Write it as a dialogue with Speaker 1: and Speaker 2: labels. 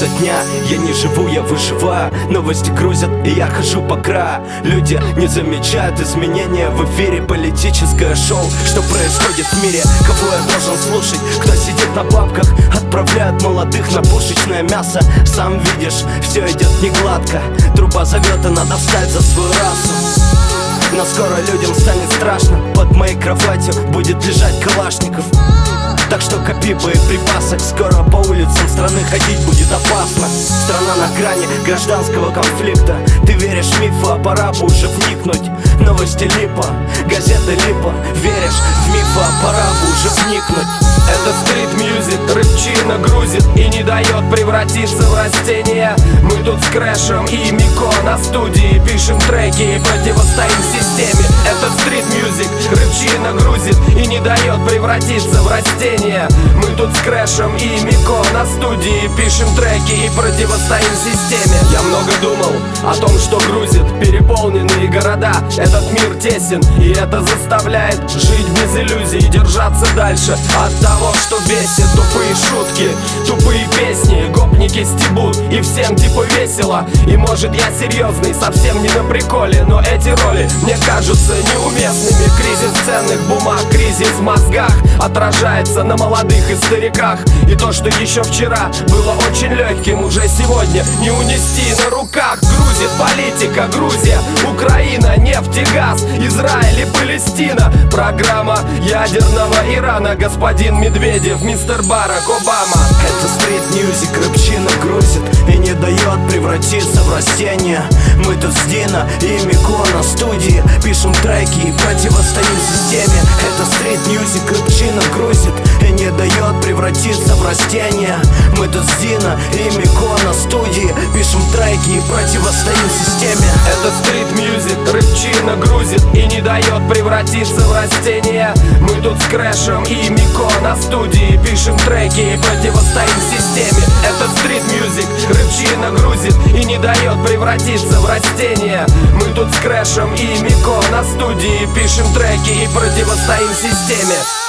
Speaker 1: изо дня. Я не живу, я выживаю. Новости грузят, и я хожу по краю. Люди не замечают изменения в эфире. Политическое шоу, что происходит в мире. Кого я должен слушать? Кто сидит на бабках? Отправляют молодых на пушечное мясо. Сам видишь, все идет не гладко. Труба зовет, и надо встать за свою расу. Но скоро людям станет страшно. Под моей кроватью будет лежать Калашников. Так что копи боеприпасы. Скоро по улицам страны ходить будет опасно. Страна на грани гражданского конфликта. Ты веришь в мифы, а пора бы уже вникнуть. Новости липа, газеты липа. Веришь в мифы, а пора бы уже вникнуть.
Speaker 2: Это стрит-мьюзик, рыбчина грузит и не дает превратиться в растение. Мы тут с Крэшем и Мико на студии пишем треки и противостоим системе. Это стрит-мьюзик, рыбчина грузит и не дает превратиться в растение. Мы тут с Крэшем и Мико на студии пишем треки и противостоим системе. Я много думал о том, что грузит переполненные города. Этот мир тесен, и это заставляет жить без иллюзий и держаться дальше от того, что бесит. Тупые шутки, тупые песни, гопники стебут, и всем типа весело. И может я серьезный, совсем не на приколе, но эти роли мне кажутся неуместными. Кризис ценных бумаг, кризис в мозгах отражается на молодых и стариках. И то, что еще вчера было очень легким, уже сегодня не унести на руках. Грузит политика, Грузия, Украина, нефть и газ, Израиль и Палестина. Программа ядерного Ирана, господин Медведев, мистер Барак Обама.
Speaker 1: Это стрит-мьюзик, рыбчина грузит и не дает превратиться в растение. Мы тут с Дина и Мико на студии пишем треки и противостоим системе. Это стрит-мьюзик, рыбчина грузит и не дает превратиться в растение. Мы тут с Дина и Мико на студии пишем треки и противостоим системе.
Speaker 2: Это стрит-мьюзик, рыбчина грузит и не дает превратиться в растение. Мы тут с Крэшем и Мико на студии пишем треки и противостоим системе. Это стрит-мьюзик, рыбчина грузит и не дает превратиться в растение. Мы тут с Крэшем и Мико на студии пишем треки и противостоим системе.